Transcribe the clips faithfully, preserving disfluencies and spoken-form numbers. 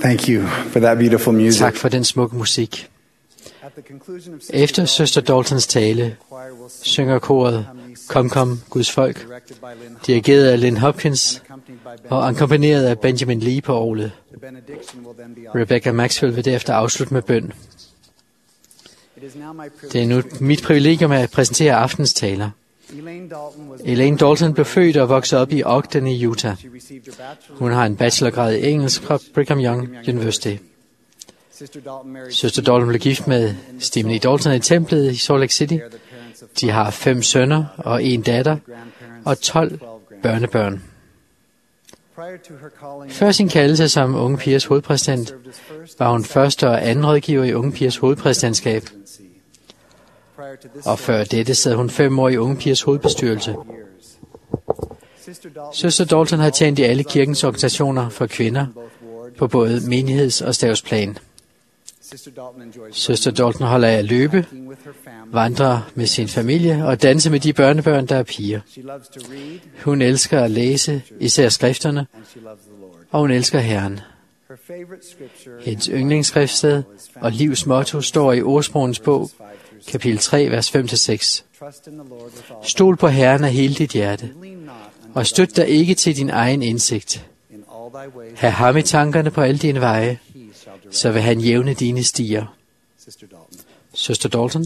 Thank you for that beautiful music. Tak for den smukke musik. Efter søster Daltons tale synger koret Kom, kom, Guds folk, dirigeret af Lynn Hopkins og akkompagneret af Benjamin Lee på orglet. Rebecca Maxwell vil derefter afslutte med bøn. Det er nu mit privilegium at præsentere aftens taler. Elaine Dalton blev født og voksede op i Ogden i Utah. Hun har en bachelorgrad i engelsk fra Brigham Young University. Søster Dalton blev gift med Stephen E. Dalton i templet i Salt Lake City. De har fem sønner og en datter og tolv børnebørn. Før sin kaldelse som Unge Pigers hovedpræsident, var hun første og anden rådgiver i Unge Pigers hovedpræsidentskab. Og før dette sad hun fem år i Unge Pigers hovedbestyrelse. Søster Dalton har tjent i alle kirkens organisationer for kvinder på både menigheds- og stavsplan. Søster Dalton holder af at løbe, vandre med sin familie og danse med de børnebørn, der er piger. Hun elsker at læse, især skrifterne, og hun elsker Herren. Hendes yndlingsskriftssted og livs motto står i Ordsprogens bog, kapitel tre, vers fem til seks. Stol på Herren af hele dit hjerte, og støt dig ikke til din egen indsigt. Ha' ham i tankerne på alle dine veje, så vil han jævne dine stier. Søster Dalton.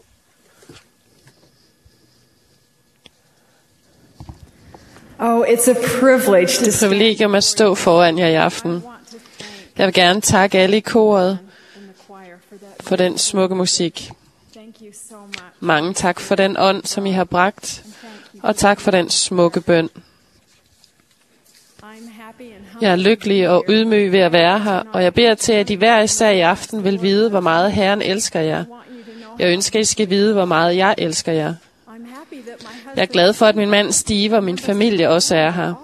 Oh, it's a privilege to Det er et privilegium at stå foran jer i aften. Jeg vil gerne takke alle i koret for den smukke musik. Mange tak for den ånd, som I har bragt, og tak for den smukke bøn. Jeg er lykkelig og ydmyg ved at være her, og jeg beder til, at I hver især i aften vil vide, hvor meget Herren elsker jer. Jeg ønsker, at I skal vide, hvor meget jeg elsker jer. Jeg er glad for, at min mand Steve og min familie også er her.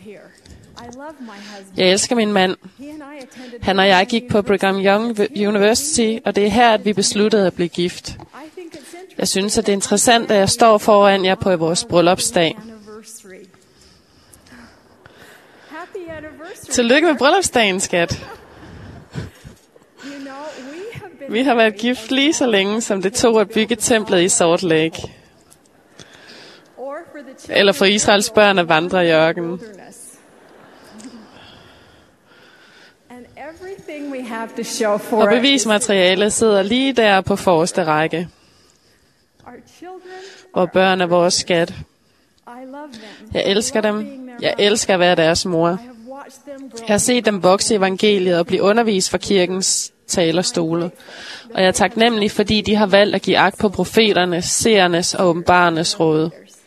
Jeg elsker min mand. Han og jeg gik på Brigham Young University, og det er her, at vi besluttede at blive gift. Jeg synes, at det er interessant, at jeg står foran jer på vores bryllupsdag. Tillykke med bryllupsdagen, skat. Vi har været gift lige så længe, som det tog at bygge templet i Salt Lake. Eller for Israels børn at vandre i ørkenen. Og bevismaterialet sidder lige der på forreste række. Hvor børn er vores skat. Jeg elsker dem. Jeg elsker at være deres mor. Jeg har set dem vokse i evangeliet og blive undervist fra kirkens talerstole. Og jeg er taknemmelig, fordi de har valgt at give agt på profeternes, seernes og åbenbarernes råd.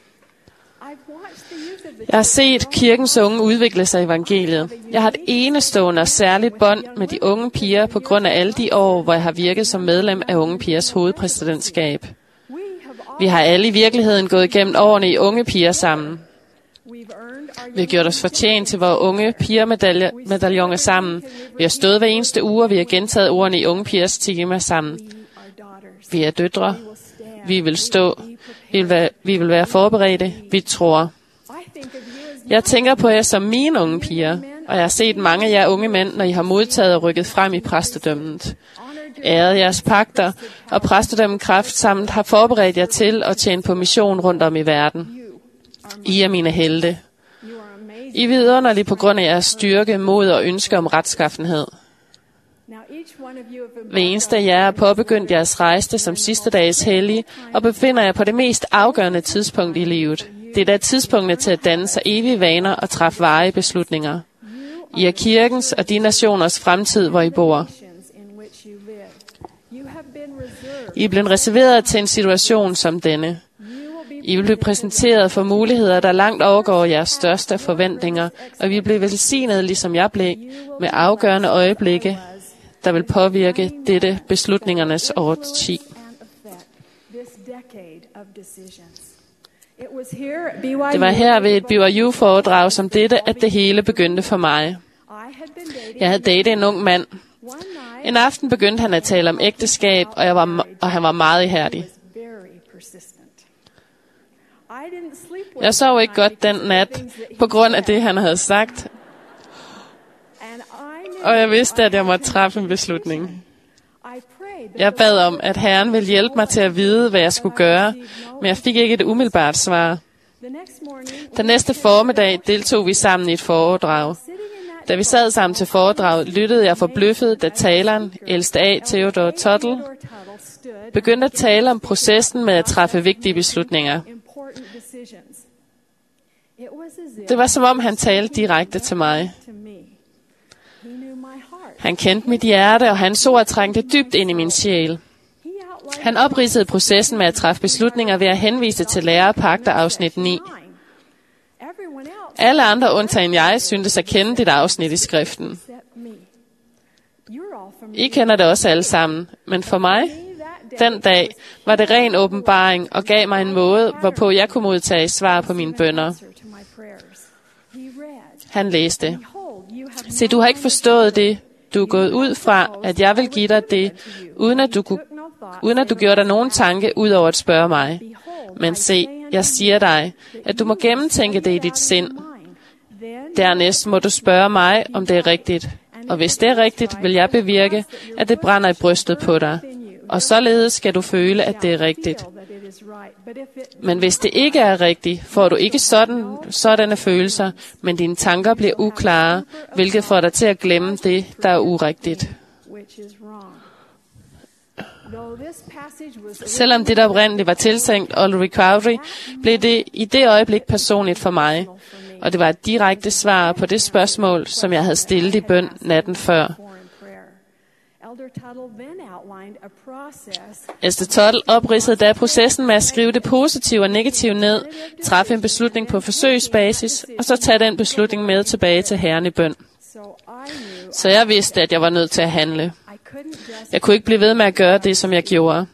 Jeg har set kirkens unge udvikle sig i evangeliet. Jeg har et enestående og særligt bånd med de unge piger på grund af alle de år, hvor jeg har virket som medlem af Unge Pigers hovedpræsidentskab. Vi har alle i virkeligheden gået igennem årene i Unge Piger sammen. Vi har gjort os fortjent til vores unge piger-medaljoner sammen. Vi har stået hver eneste uge, og vi har gentaget ordene i Unge Pigers tema sammen. Vi er døtre. Vi vil stå. Vi vil være, vi vil være forberedte. Vi tror. Jeg tænker på jer som mine unge piger, og jeg har set mange af jer unge mænd, når I har modtaget og rykket frem i præstedømmet. Æret jeres pagter, og præstedømmet kraft sammen har forberedt jer til at tjene på mission rundt om i verden. I er mine helte. I er vidunderlige på grund af jeres styrke, mod og ønske om retskaffenhed. Hver eneste af jer har påbegyndt jeres rejse som sidste dages hellige, og befinder jer på det mest afgørende tidspunkt i livet. Det er da tidspunktet til at danne sig evige vaner og træffe varige beslutninger. I er kirkens og de nationers fremtid, hvor I bor. I er blevet reserveret til en situation som denne. I vil blive præsenteret for muligheder, der langt overgår jeres største forventninger, og vi bliver velsignet, ligesom jeg blev, med afgørende øjeblikke, der vil påvirke dette beslutningernes årti. Det var her ved et B Y U-foredrag som dette, at det hele begyndte for mig. Jeg havde datet en ung mand. En aften begyndte han at tale om ægteskab, og, jeg var, og han var meget ihærdig. Jeg sov ikke godt den nat, på grund af det, han havde sagt. og jeg vidste, at jeg måtte træffe en beslutning. Jeg bad om, at Herren ville hjælpe mig til at vide, hvad jeg skulle gøre, men jeg fik ikke et umiddelbart svar. Den næste formiddag deltog vi sammen i et foredrag. Da vi sad sammen til foredraget, lyttede jeg forbløffet, da taleren, ældste A. Theodore Tuttle, begyndte at tale om processen med at træffe vigtige beslutninger. Det var som om, han talte direkte til mig. Han kendte mit hjerte, og hans ord trængte dybt ind i min sjæl. Han opridsede processen med at træffe beslutninger ved at henvise til Lærepagter afsnit ni. Alle andre undtagen jeg syntes at kende dit afsnit i skriften. I kender det også alle sammen, men for mig, den dag, var det ren åbenbaring og gav mig en måde, hvorpå jeg kunne modtage svar på mine bønner. Han læste: Se, du har ikke forstået det. Du er gået ud fra, at jeg vil give dig det, uden at du, kunne, uden at du gjorde dig nogen tanke, ud over at spørge mig. Men se, jeg siger dig, at du må gennemtænke det i dit sind. Dernæst må du spørge mig, om det er rigtigt. Og hvis det er rigtigt, vil jeg bevirke, at det brænder i brystet på dig. Og således skal du føle, at det er rigtigt. Men hvis det ikke er rigtigt, får du ikke sådan, sådanne følelser, men dine tanker bliver uklare, hvilket får dig til at glemme det, der er urigtigt. Selvom det, der oprindeligt var tiltænkt Ulrich Cowdery, blev det i det øjeblik personligt for mig, og det var et direkte svar på det spørgsmål, som jeg havde stillet i bøn natten før. Ældste Tuttle opridsede da processen med at skrive det positive og negative ned, træffe en beslutning på forsøgsbasis, og så tage den beslutning med tilbage til Herren i bøn. Så jeg vidste, at jeg var nødt til at handle. Jeg kunne ikke blive ved med at gøre det, som jeg gjorde.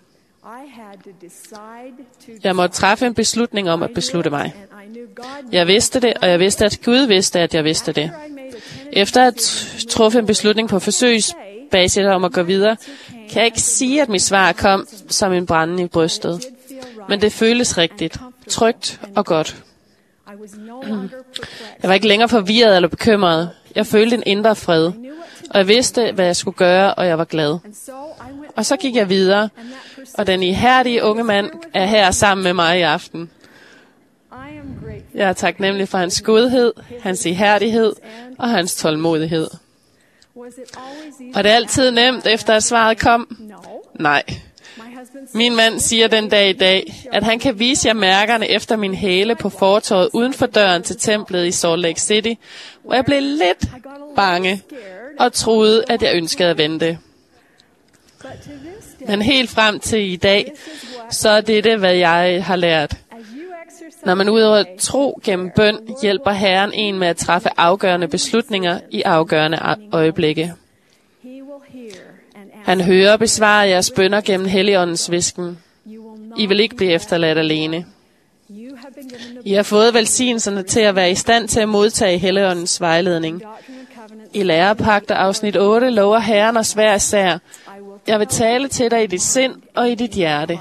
Jeg måtte træffe en beslutning om at beslutte mig. Jeg vidste det, og jeg vidste, at Gud vidste, at jeg vidste det. Efter at træffe en beslutning på forsøgsbasis om at gå videre, kan jeg ikke sige, at mit svar kom som en brænde i brystet. Men det føles rigtigt, trygt og godt. Jeg var ikke længere forvirret eller bekymret. Jeg følte en indre fred, og jeg vidste, hvad jeg skulle gøre, og jeg var glad. Og så gik jeg videre, og den ihærdige unge mand er her sammen med mig i aften. Jeg er taknemmelig for hans godhed, hans ihærdighed og hans tålmodighed. Og det er altid nemt, efter at svaret kom? Nej. Min mand siger den dag i dag, at han kan vise jer mærkerne efter min hæle på fortovet uden for døren til templet i Salt Lake City, hvor jeg blev lidt bange og troede, at jeg ønskede at vente. Men helt frem til i dag, så er dette, hvad jeg har lært. Når man udover tro gennem bøn, hjælper Herren en med at træffe afgørende beslutninger i afgørende øjeblikke. Han hører og besvarer jeres bønner gennem Helligåndens hvisken. I vil ikke blive efterladt alene. I har fået velsignelserne til at være i stand til at modtage Helligåndens vejledning. I Lærepagter afsnit otte lover Herren os hver især: Jeg vil tale til dig i dit sind og i dit hjerte.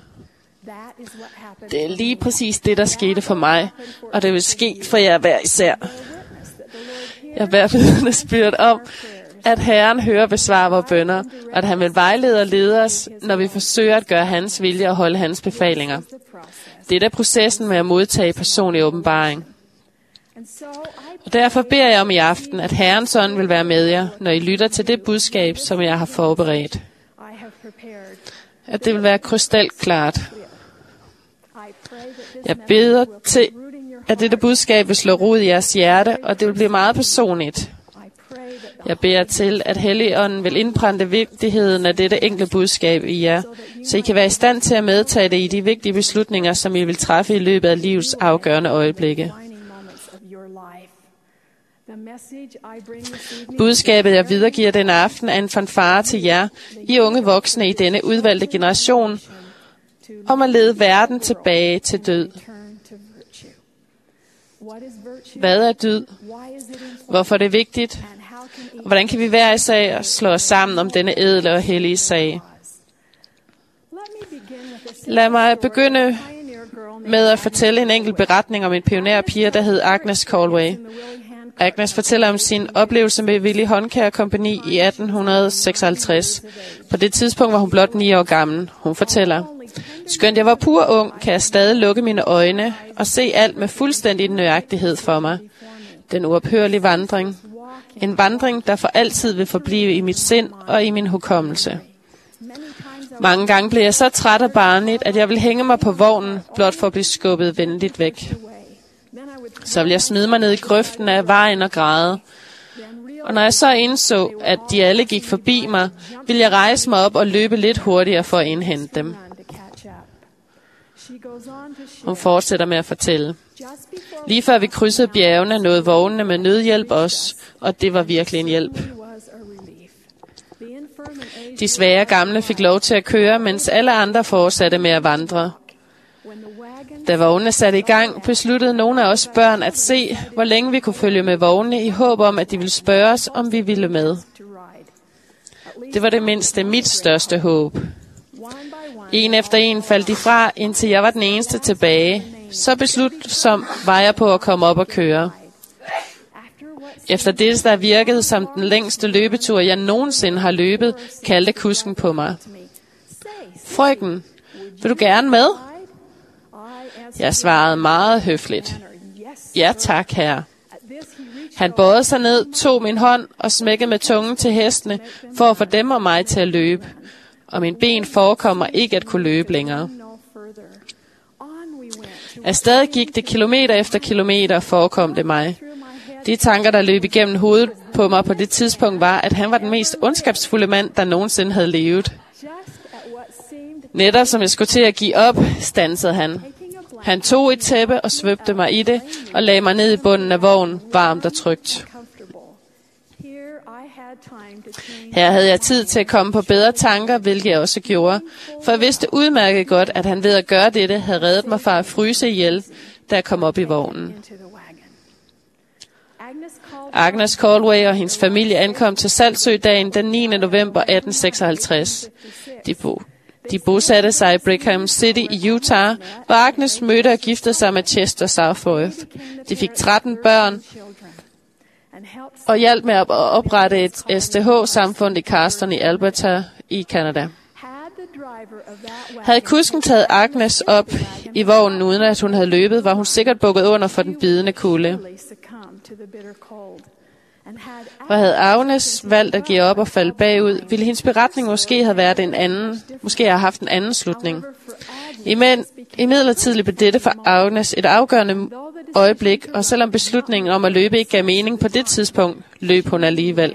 Det er lige præcis det, der skete for mig, og det vil ske for jer hver især. Jeg bærer vidnesbyrd om, at Herren hører og besvarer vores bønner, og at han vil vejlede og lede os, når vi forsøger at gøre hans vilje og holde hans befalinger. Det er processen med at modtage personlig åbenbaring. Og derfor beder jeg om i aften, at Herrens ånd vil være med jer, når I lytter til det budskab, som jeg har forberedt. At det vil være krystalklart. Jeg beder til, at dette budskab vil slå rod i jeres hjerte, og det vil blive meget personligt. Jeg beder til, at Helligånden vil indprænte vigtigheden af dette enkle budskab i jer, så I kan være i stand til at medtage det i de vigtige beslutninger, som I vil træffe i løbet af livets afgørende øjeblikke. Budskabet, jeg videregiver denne aften, er en fanfare til jer, I unge voksne i denne udvalgte generation, om at lede verden tilbage til død. Hvad er død? Hvorfor er det vigtigt? Og hvordan kan vi hver især slå os sammen om denne ædle og hellige sag? Lad mig begynde med at fortælle en enkelt beretning om en pionerpige, der hed Agnes Caldwell. Agnes fortæller om sin oplevelse med Willy Håndkær Kompagni i atten seksoghalvtreds. På det tidspunkt var hun blot ni år gammel. Hun fortæller: skønt jeg var pur ung, kan jeg stadig lukke mine øjne og se alt med fuldstændig nøjagtighed for mig. Den uophørlige vandring. En vandring, der for altid vil forblive i mit sind og i min hukommelse. Mange gange blev jeg så træt og barnligt, at jeg ville hænge mig på vognen, blot for at blive skubbet venligt væk. Så ville jeg smide mig ned i grøften af vejen og græde. Og når jeg så indså, at de alle gik forbi mig, ville jeg rejse mig op og løbe lidt hurtigere for at indhente dem. Hun fortsætter med at fortælle: lige før vi krydsede bjergene, nåede vognene med nødhjælp os, og det var virkelig en hjælp. De svære gamle fik lov til at køre, mens alle andre fortsatte med at vandre. Da vognene satte i gang, besluttede nogle af os børn at se, hvor længe vi kunne følge med vognene, i håb om, at de ville spørge os, om vi ville med. Det var det mindste mit største håb. En efter en faldt de fra, indtil jeg var den eneste tilbage. Så beslutsom var jeg på at komme op og køre. Efter det, der virkede som den længste løbetur, jeg nogensinde har løbet, kaldte kusken på mig: frøken, vil du gerne med? Jeg svarede meget høfligt: ja tak, herre. Han bøjede sig ned, tog min hånd og smækkede med tungen til hestene, for at få dem og mig til at løbe. Og min ben forekommer ikke at kunne løbe længere. Afsted gik det kilometer efter kilometer, forekom det mig. De tanker, der løb igennem hovedet på mig på det tidspunkt, var, at han var den mest ondskabsfulde mand, der nogensinde havde levet. Netop som jeg skulle til at give op, standsede han. Han tog et tæppe og svøbte mig i det, og lagde mig ned i bunden af vognen, varmt og trygt. Her havde jeg tid til at komme på bedre tanker, hvilket jeg også gjorde, for jeg vidste udmærket godt, at han ved at gøre dette havde reddet mig fra at fryse ihjel, da jeg kom op i vognen. Agnes Caldwell og hendes familie ankom til Saltsø-dagen den niende november atten seksoghalvtreds. De, bo, de bosatte sig i Brigham City i Utah, hvor Agnes mødte og giftede sig med Chester Southworth. De fik tretten børn og hjalp med at oprette et S D H-samfund i Carson i Alberta i Canada. Havde kusken taget Agnes op i vognen, uden at hun havde løbet, var hun sikkert bukket under for den bidende kulde. Og havde Agnes valgt at give op og falde bagud, ville hendes beretning måske have været en anden, måske have haft en anden slutning. Imidlertid blev dette for Agnes et afgørende øjeblik, og selvom beslutningen om at løbe ikke gav mening på det tidspunkt, løb hun alligevel.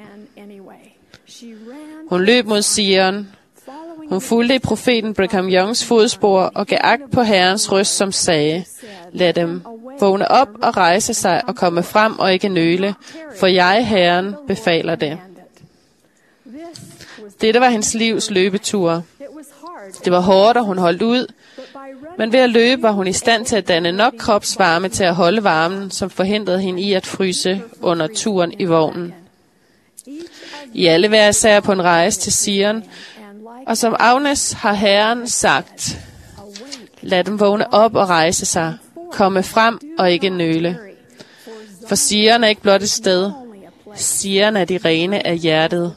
Hun løb mod Sion. Hun fulgte i profeten Brigham Youngs fodspor og gav agt på Herrens røst, som sagde: lad dem vågne op og rejse sig og komme frem og ikke nøle, for jeg, Herren, befaler det. Dette var hendes livs løbetur. Det var hårdt, og hun holdt ud, men ved at løbe var hun i stand til at danne nok kropsvarme til at holde varmen, som forhindrede hende i at fryse under turen i vognen. I alle hver især på en rejse til Sion, og som Agnes har Herren sagt: lad dem vågne op og rejse sig, komme frem og ikke nøle. For Sion er ikke blot et sted, Sion er de rene af hjertet.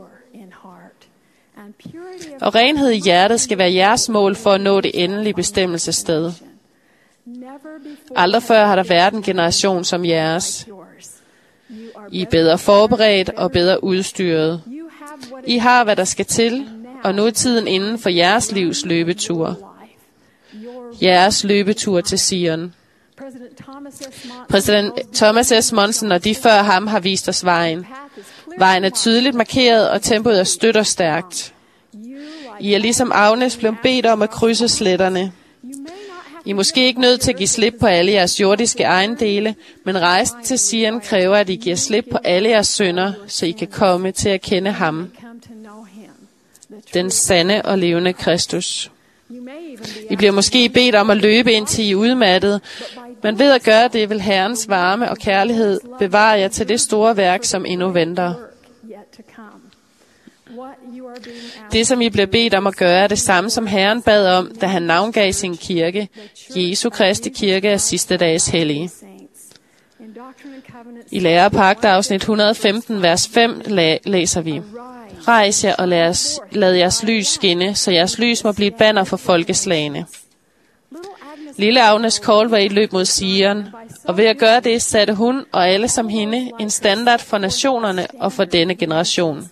Og renhed i hjertet skal være jeres mål for at nå det endelige bestemmelsessted. Aldrig før har der været en generation som jeres. I er bedre forberedt og bedre udstyret. I har, hvad der skal til, og nu er tiden inden for jeres livs løbetur. Jeres løbetur til Sion. Præsident Thomas S. Monson og de før ham har vist os vejen. Vejen er tydeligt markeret, og tempoet er stødt og stærkt. I er ligesom Agnes blevet bedt om at krydse sletterne. I er måske ikke nødt til at give slip på alle jeres jordiske ejendele, men rejsen til Sion kræver, at I giver slip på alle jeres synder, så I kan komme til at kende ham, den sande og levende Kristus. I bliver måske bedt om at løbe, indtil I er udmattede, men ved at gøre det, vil Herrens varme og kærlighed bevare jer til det store værk, som endnu venter. Det, som I bliver bedt om at gøre, er det samme, som Herren bad om, da han navngav sin kirke, Jesu Kristi kirke af sidste dages hellige. I Lære og Pagter, afsnit et hundrede og femten, vers fem, læser vi: Rejs jer og lad, os, lad jeres lys skinne, så jeres lys må blive banner for folkeslagene. Lille Agnes Caldwell løb mod Zion, og ved at gøre det satte hun og alle som hende en standard for nationerne og for denne generation.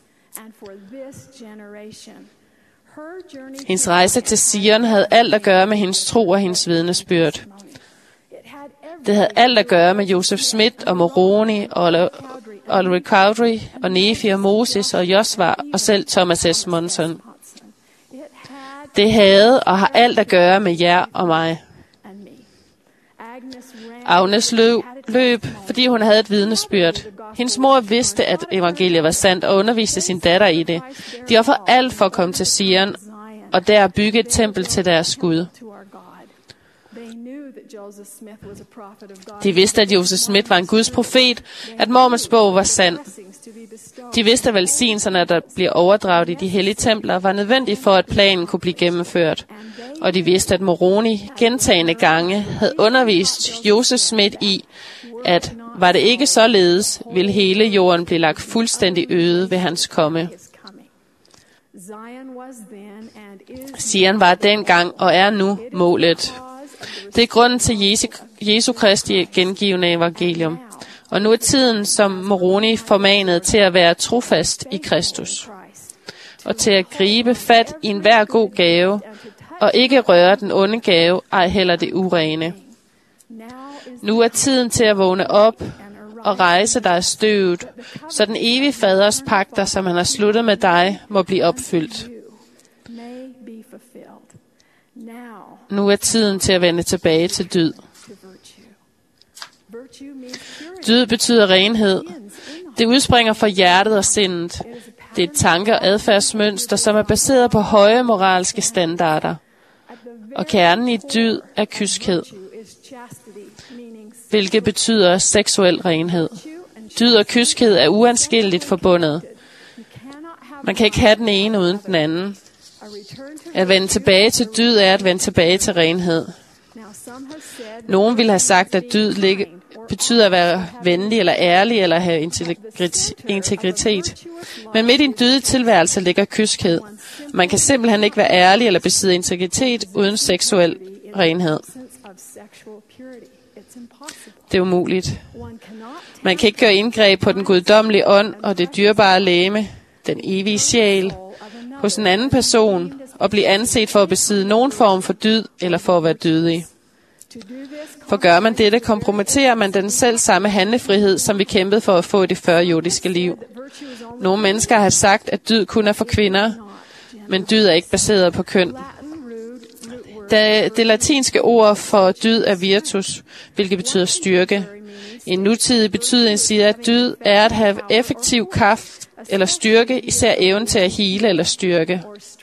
Hendes rejse til Zion havde alt at gøre med hendes tro og hendes vidnesbyrd. Det havde alt at gøre med Joseph Smith og Moroni og Ulrich Cowdery og Nephi og Moses og Josua og selv Thomas S. Monson. Det havde og har alt at gøre med jer og mig. Agnes løb, løb, fordi hun havde et vidnesbyrd. Hendes mor vidste, at evangeliet var sandt og underviste sin datter i det. De ofrede alt for at komme til Zion og der bygge et tempel til deres Gud. De vidste, at Joseph Smith var en Guds profet, at Mormons bog var sand. De vidste, at velsignelserne, der bliver overdraget i de hellige templer, var nødvendige for, at planen kunne blive gennemført. Og de vidste, at Moroni gentagne gange havde undervist Joseph Smith i, at var det ikke således, ville hele jorden blive lagt fuldstændig øde ved hans komme. Zion var dengang og er nu målet. Det er grunden til Jesu, Jesu Kristi gengivende evangelium. Og nu er tiden, som Moroni formanede til at være trofast i Kristus. Og til at gribe fat i enhver god gave, og ikke røre den onde gave, ej heller det urene. Nu er tiden til at vågne op og rejse dig af støvet, så den evige faders pagter, som han har sluttet med dig, må blive opfyldt. Nu er tiden til at vende tilbage til dyd. Dyd betyder renhed. Det udspringer fra hjertet og sindet. Det er et tanke- og adfærdsmønster, som er baseret på høje moralske standarder. Og kernen i dyd er kyskhed, hvilket betyder seksuel renhed. Dyd og kyskhed er uadskilleligt forbundet. Man kan ikke have den ene uden den anden. At vende tilbage til dyd er at vende tilbage til renhed. Nogen ville have sagt, at dyd ligge, betyder at være venlig eller ærlig eller have integritet. Men midt i en dydig tilværelse ligger kyskhed. Man kan simpelthen ikke være ærlig eller besidde integritet uden seksuel renhed. Det er umuligt. Man kan ikke gøre indgreb på den guddommelige ånd og det dyrebare legeme, den evige sjæl, hos en anden person og blive anset for at besidde nogen form for dyd eller for at være dydig. For gør man dette, kompromitterer man den selv samme handlefrihed, som vi kæmpede for at få i det førjordiske liv. Nogle mennesker har sagt, at dyd kun er for kvinder, men dyd er ikke baseret på køn. Det latinske ord for dyd er virtus, hvilket betyder styrke. En nutidig betydning siger, at dyd er at have effektiv kraft eller styrke, især evnen til at hele eller styrke.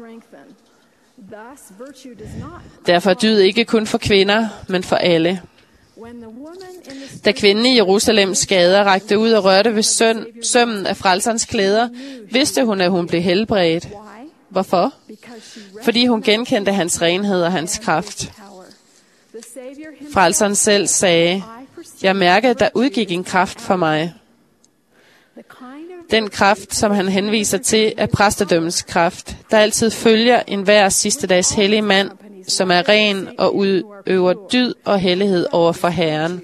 Derfor er dyd ikke kun for kvinder, men for alle. Da kvinden i Jerusalems gader rakte ud og rørte ved søn, sømmen af frelserens klæder, vidste hun, at hun blev helbredt. Hvorfor? Fordi hun genkendte hans renhed og hans kraft. Frelseren selv sagde, jeg mærkede, at der udgik en kraft for mig. Den kraft, som han henviser til, er præstedømmens kraft, der altid følger enhver sidste dags hellige mand, som er ren og udøver dyd og hellighed over for Herren.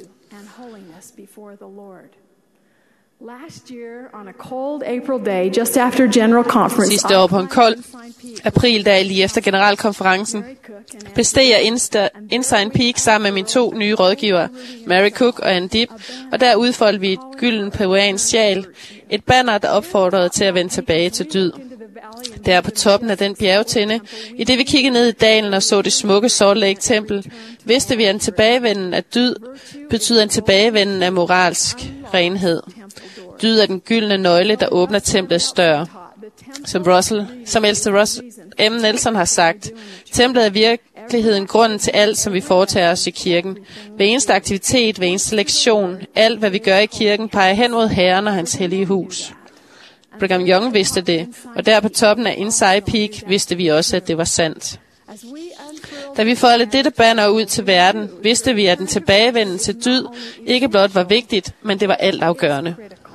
Sidste år på en kold aprildag lige efter generalkonferencen besteg jeg Inside Peak sammen med mine to nye rådgivere, Mary Cook og Ann Dibb, og der udfoldede vi et gylden peruansk sjal, et banner, der opfordrede til at vende tilbage til dyd. Der på toppen af den bjergtinde, i det vi kiggede ned i dalen og så det smukke Salt Lake Tempel, vidste vi, at en tilbagevenden af dyd betyder en tilbagevenden af moralsk renhed. Dyd er den gyldne nøgle, der åbner templets dør. Som Russell, som ældste Russell M. Nelson har sagt, templet er virkeligheden grunden til alt, som vi foretager os i kirken. Hver eneste aktivitet, hver eneste lektion, alt hvad vi gør i kirken, peger hen mod Herren og hans hellige hus. Brigham Young vidste det, og der på toppen af Inside Peak vidste vi også, at det var sandt. Da vi foldede dette banner ud til verden, vidste vi, at den tilbagevenden til dyd ikke blot var vigtigt, men det var altafgørende.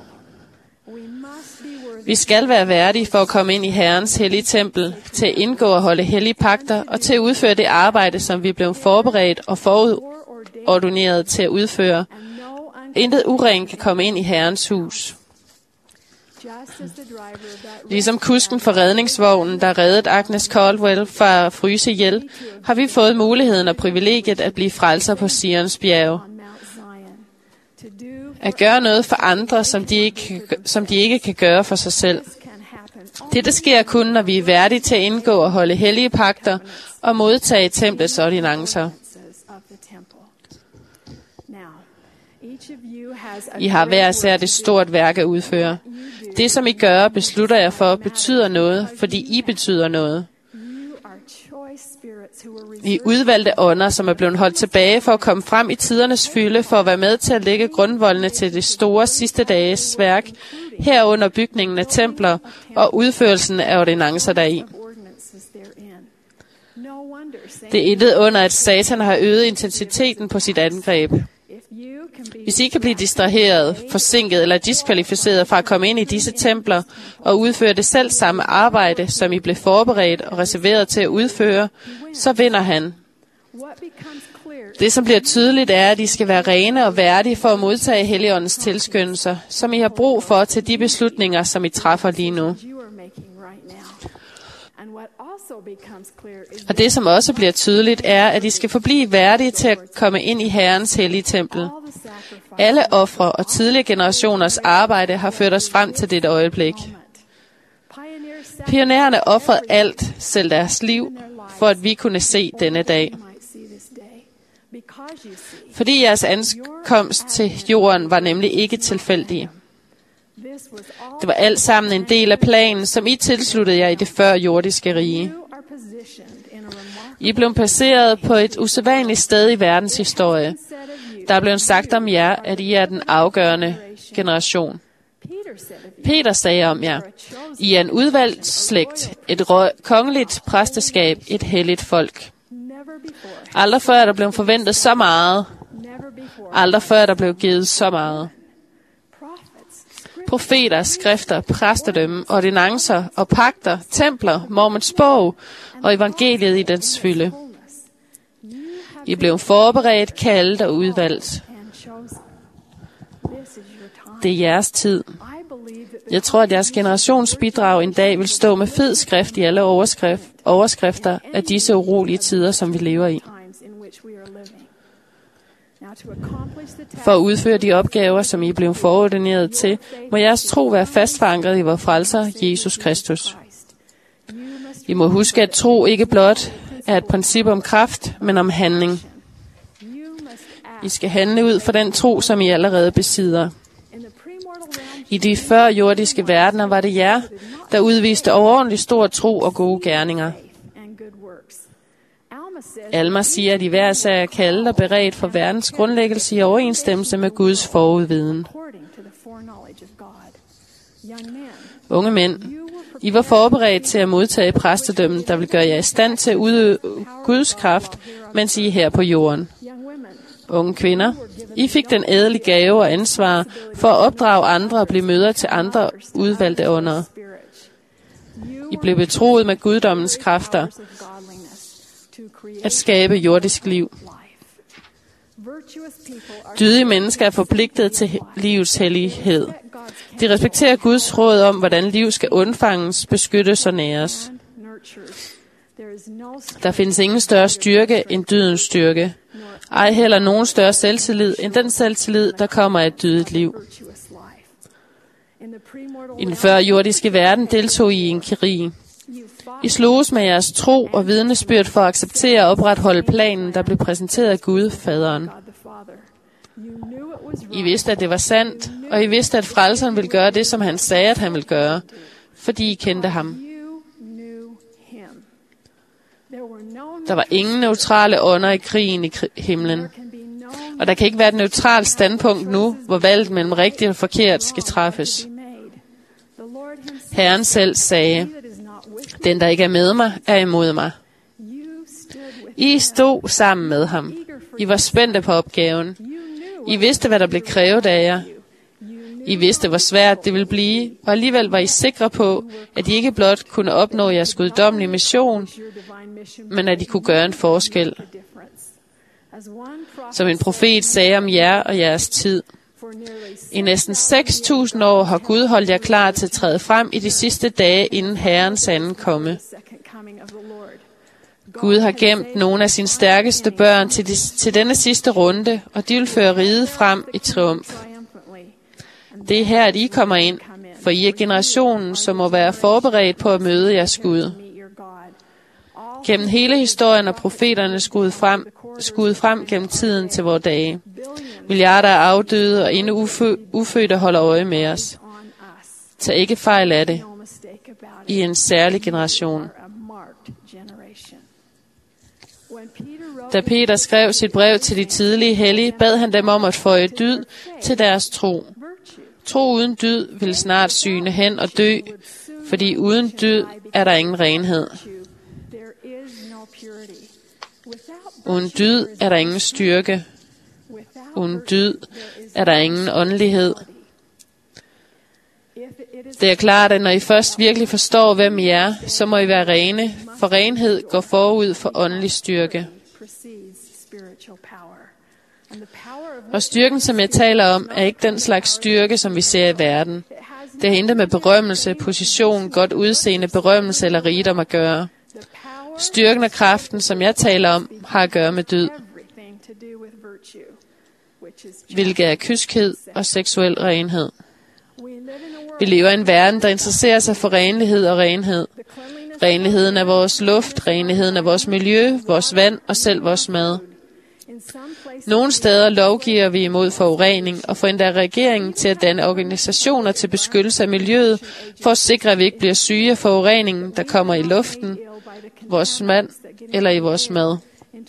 Vi skal være værdige for at komme ind i Herrens hellige tempel, til at indgå og holde hellige pagter, og til at udføre det arbejde, som vi blev forberedt og forudordineret til at udføre. Intet uren kan komme ind i Herrens hus. Ligesom kusken for redningsvognen, der reddede Agnes Caldwell fra at fryse ihjel, har vi fået muligheden og privilegiet at blive frelser på Sions bjerge. At gøre noget for andre, som de, ikke, som de ikke kan gøre for sig selv. Dette sker kun, når vi er værdige til at indgå og holde hellige pagter og modtage templets ordinancer. I har hver især det stort værk at udføre. Det, som I gør, beslutter jeg for, betyder noget, fordi I betyder noget. I udvalgte ånder, som er blevet holdt tilbage for at komme frem i tidernes fylde, for at være med til at lægge grundvoldene til det store sidste dages værk, herunder bygningen af templer og udførelsen af ordinancer deri. Det er intet under, at Satan har øget intensiteten på sit angreb. Hvis I kan blive distraheret, forsinket eller diskvalificeret fra at komme ind i disse templer og udføre det selv samme arbejde, som I blev forberedt og reserveret til at udføre, så vinder han. Det, som bliver tydeligt, er, at I skal være rene og værdige for at modtage Helligåndens tilskyndelser, som I har brug for til de beslutninger, som I træffer lige nu. Og det, som også bliver tydeligt, er, at I skal forblive værdige til at komme ind i Herrens hellige tempel. Alle ofre og tidligere generationers arbejde har ført os frem til dette øjeblik. Pionererne ofrede alt, selv deres liv, for at vi kunne se denne dag. Fordi jeres ankomst til jorden var nemlig ikke tilfældig. Det var alt sammen en del af planen, som I tilsluttede jer i det før jordiske rige. I blev placeret på et usædvanligt sted i verdens historie. Der blev sagt om jer, at I er den afgørende generation. Peter sagde om jer, I er en udvalgt slægt, et kongeligt præsteskab, et helligt folk. Aldrig før er der blevet forventet så meget. Aldrig før er der blevet givet så meget. Profeter, skrifter, præstedømme, ordinancer og pagter, templer, Mormons bog og evangeliet i dens fylde. I blev forberedt, kaldt og udvalgt. Det er jeres tid. Jeg tror, at jeres generationsbidrag en dag vil stå med fed skrift i alle overskrift, overskrifter af disse urolige tider, som vi lever i. For at udføre de opgaver, som I blev forordineret til, må jeres tro være fast forankret i vor frelser, Jesus Kristus. I må huske, at tro ikke blot er et princip om kraft, men om handling. I skal handle ud for den tro, som I allerede besidder. I de før jordiske verdener var det jer, der udviste overordentlig stor tro og gode gerninger. Alma siger, at I hver sag er kaldet og beredt for verdens grundlæggelse i overensstemmelse med Guds forudviden. Unge mænd, I var forberedt til at modtage præstedømmen, der vil gøre jer i stand til at udøve Guds kraft, mens I er her på jorden. Unge kvinder, I fik den ædle gave og ansvar for at opdrage andre og blive mødre til andre udvalgte ånder. I blev betroet med guddommens kræfter at skabe jordisk liv. Dydige mennesker er forpligtet til livets hellighed. De respekterer Guds råd om, hvordan liv skal undfanges, beskyttes og næres. Der findes ingen større styrke end dydens styrke. Ej heller nogen større selvtillid end den selvtillid, der kommer af et dydigt liv. I den før jordiske verden deltog I i en krig. I sloges med jeres tro og vidnesbyrd for at acceptere og opretholde planen, der blev præsenteret af Gud, Faderen. I vidste, at det var sandt, og I vidste, at frelseren ville gøre det, som han sagde, at han ville gøre, fordi I kendte ham. Der var ingen neutrale ånder i krigen i himlen. Og der kan ikke være et neutralt standpunkt nu, hvor valget mellem rigtigt og forkert skal træffes. Herren selv sagde, den der ikke er med mig, er imod mig. I stod sammen med ham. I var spændte på opgaven. I vidste, hvad der blev krævet af jer. I vidste, hvor svært det ville blive, og alligevel var I sikre på, at I ikke blot kunne opnå jeres guddommelige mission, men at I kunne gøre en forskel. Som en profet sagde om jer og jeres tid. I næsten seks tusind år har Gud holdt jer klar til at træde frem i de sidste dage, inden Herrens anden komme. Gud har gemt nogle af sine stærkeste børn til, de, til denne sidste runde, og de vil føre riget frem i triumf. Det er her, at I kommer ind, for I er generationen, som må være forberedt på at møde jeres Gud. Gennem hele historien er profeterne skudt frem, skudt frem gennem tiden til vores dage. Milliarder af afdøde og endnu ufø, ufødte holder øje med os. Tag ikke fejl af det. I en særlig generation. Da Peter skrev sit brev til de tidlige hellige, bad han dem om at føje dyd til deres tro. Tro uden dyd vil snart syne hen og dø, fordi uden dyd er der ingen renhed. Uden dyd er der ingen styrke. Uden dyd er der ingen åndelighed. Det er klart, at når I først virkelig forstår, hvem I er, så må I være rene, for renhed går forud for åndelig styrke. Og styrken, som jeg taler om, er ikke den slags styrke, som vi ser i verden. Det har intet med berømmelse, position, godt udseende, berømmelse eller rigdom at gøre. Styrken og kraften, som jeg taler om, har at gøre med dyd, hvilket er kyskhed og seksuel renhed. Vi lever i en verden, der interesserer sig for renlighed og renhed. Renligheden af vores luft, renligheden af vores miljø, vores vand og selv vores mad. Nogle steder lovgiver vi imod forurening og får endda regeringen til at danne organisationer til beskyttelse af miljøet, for at sikre, at vi ikke bliver syge af forureningen, der kommer i luften, vores vand eller i vores mad.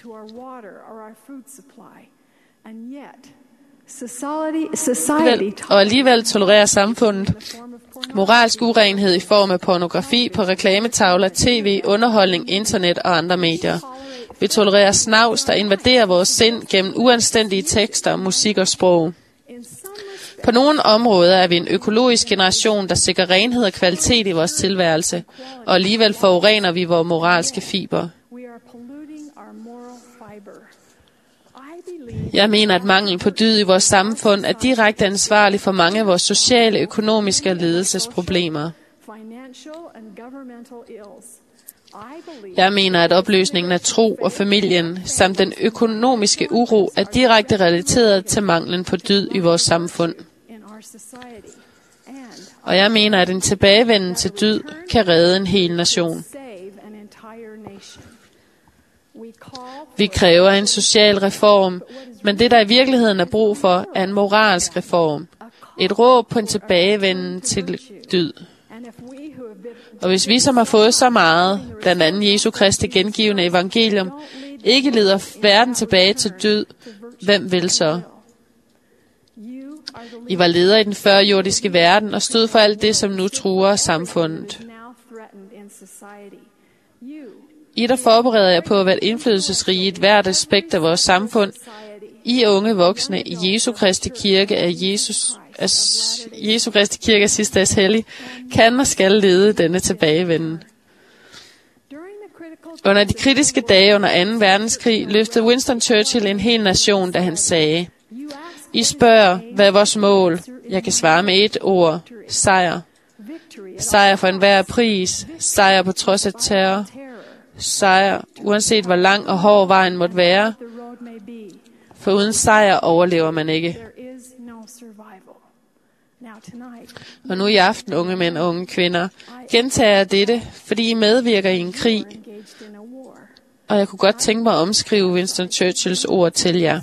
Og alligevel tolererer samfundet moralsk urenhed i form af pornografi på reklametavler, tv, underholdning, internet og andre medier. Vi tolererer snavs, der invaderer vores sind gennem uanstændige tekster, musik og sprog. På nogle områder er vi en økologisk generation, der sikrer renhed og kvalitet i vores tilværelse, og alligevel forurener vi vores moralske fiber. Jeg mener, at mangel på dyd i vores samfund er direkte ansvarlig for mange af vores sociale, økonomiske og ledelsesproblemer. Jeg mener, at opløsningen af tro og familien, samt den økonomiske uro, er direkte relateret til manglen på dyd i vores samfund. Og jeg mener, at en tilbagevenden til dyd kan redde en hel nation. Vi kræver en social reform, men det, der i virkeligheden er brug for, er en moralsk reform. Et råb på en tilbagevenden til dyd. Og hvis vi, som har fået så meget, blandt andet Jesu Kristi gengivende evangelium, ikke leder verden tilbage til dyd, hvem vil så? I var ledere i den førjordiske verden og stod for alt det, som nu truer samfundet. I der forbereder jer på at være indflydelsesrige i et hvert aspekt af vores samfund. I unge voksne i Jesu Kristi kirke af Jesus, af Jesu Kristi kirke af sidste dags hellig, kan og skal lede denne tilbagevenden. Under de kritiske dage under anden verdenskrig løftede Winston Churchill en hel nation, da han sagde: I spørger, hvad er vores mål? Jeg kan svare med et ord: sejr. Sejr for enhver pris. Sejr på trods af terror. Sejr, uanset hvor lang og hård vejen måtte være. For uden sejr overlever man ikke. Og nu i aften, unge mænd og unge kvinder, gentager jeg dette, fordi I medvirker i en krig. Og jeg kunne godt tænke mig at omskrive Winston Churchills ord til jer.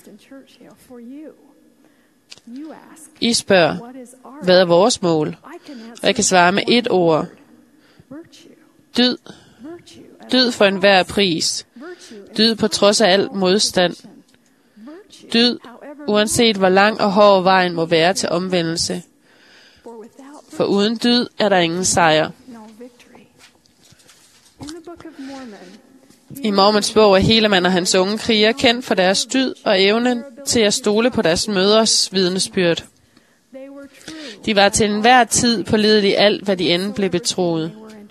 I spørger, hvad er vores mål? Og jeg kan svare med et ord: dyd. Dyd for enhver pris. Dyd på trods af alt modstand. Dyd, uanset hvor lang og hård vejen må være til omvendelse. For uden dyd er der ingen sejr. I Mormons bog er Helaman og hans unge krigere kendt for deres dyd og evne til at stole på deres mødres vidnesbyrd. De var til enhver tid pålidelige alt, hvad de end blev betroet.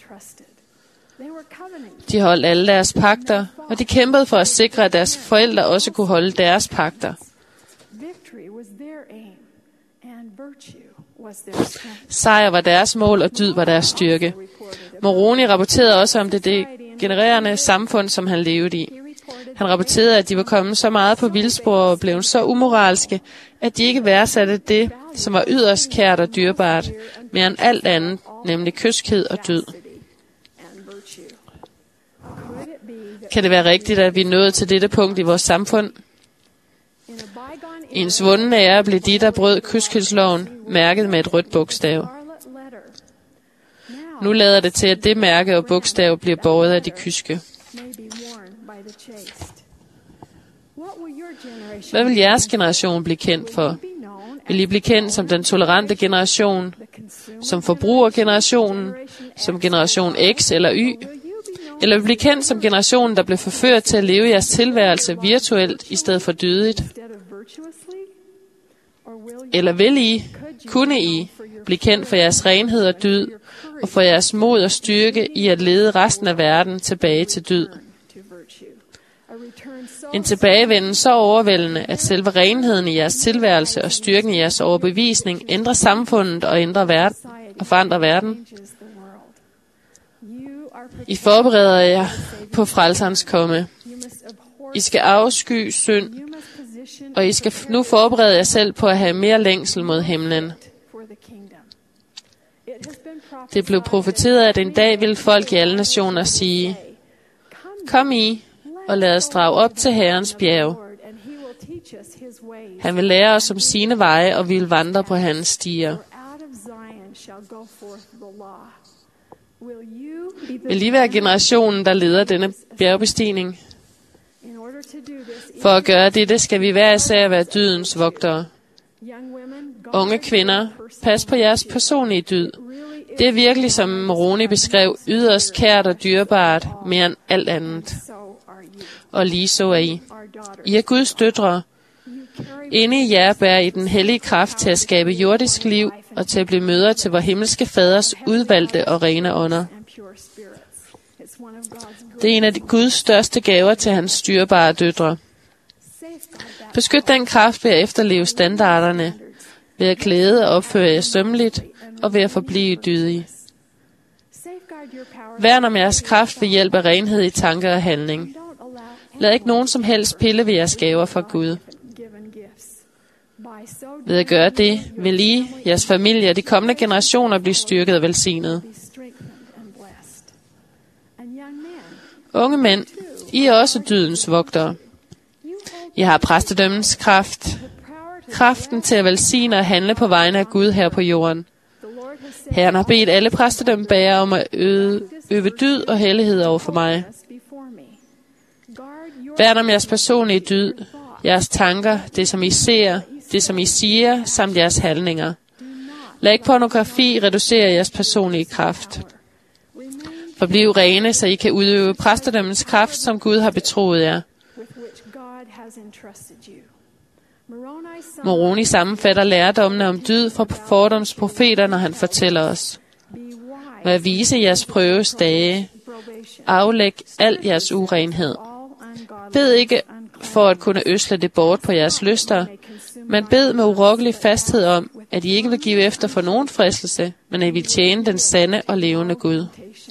De holdt alle deres pagter, og de kæmpede for at sikre, at deres forældre også kunne holde deres pagter. Sejr var deres mål, og dyd var deres styrke. Moroni rapporterede også om det degenererende samfund, som han levede i. Han rapporterede, at de var kommet så meget på vildspor og blev så umoralske, at de ikke værdsatte det, som var yderst kært og dyrebart, mere end alt andet, nemlig kyskhed og dyd. Kan det være rigtigt, at vi er nået til dette punkt i vores samfund? I en svunden ære blev de, der brød kyskhedsloven, mærket med et rødt bogstav. Nu lader det til, at det mærke og bogstav bliver båret af de kyske. Hvad vil jeres generation blive kendt for? Vil I blive kendt som den tolerante generation, som forbrugergenerationen, som generation X eller Y? Eller vil I blive kendt som generationen, der blev forført til at leve jeres tilværelse virtuelt i stedet for dydigt? Eller vil I, kunne I, blive kendt for jeres renhed og dyd, og for jeres mod og styrke i at lede resten af verden tilbage til dyd? En tilbagevenden så overvældende, at selve renheden i jeres tilværelse og styrken i jeres overbevisning ændrer samfundet og ændrer verden og forandrer verden. I forbereder jer på frelserens komme. I skal afsky synd, og I skal nu forberede jer selv på at have mere længsel mod himlen. Det blev profeteret, at en dag vil folk i alle nationer sige, kom I, og lad os drage op til Herrens bjerg. Han vil lære os om sine veje, og vi vil vandre på hans stier. Vil I være generationen, der leder denne bjergbestigning? For at gøre dette, skal vi hver især være dydens vogtere. Unge kvinder, pas på jeres personlige dyd. Det er virkelig, som Moroni beskrev, yderst kært og dyrebart, mere end alt andet. Og lige så er I. I er Guds døtre. Inde i jer bærer I den hellige kraft til at skabe jordisk liv og til at blive mødre til vor himmelske faders udvalgte og rene ånder. Det er en af de Guds største gaver til hans styrbare døtre. Beskyt den kraft ved at efterleve standarderne, ved at klæde og opføre jer sømmeligt og ved at forblive dydige. Værn om jeres kraft ved hjælp af renhed i tanker og handling. Lad ikke nogen som helst pille ved jeres gaver fra Gud. Ved at gøre det, vil I, jeres familie og de kommende generationer blive styrket og velsignet. Unge mænd, I er også dydens vogtere. I har præstedømmens kraft. Kraften til at velsigne og handle på vegne af Gud her på jorden. Herren har bedt alle præstedømmebærere om at øve, øve dyd og hellighed over for mig. Værn om jeres personlige dyd, jeres tanker, det som I ser, det som I siger, samt jeres handlinger. Lad ikke pornografi reducere jeres personlige kraft. Forbliv rene, så I kan udøve præstedømmens kraft, som Gud har betroet jer. Moroni sammenfatter lærdommene om dyd fra fordoms profeter, når han fortæller os. Vær vise jeres prøves dage. Aflæg al jeres urenhed. Bed ikke for at kunne øsle det bort på jeres lyster, men bed med urokkelig fasthed om, at I ikke vil give efter for nogen fristelse, men at I vil tjene den sande og levende Gud.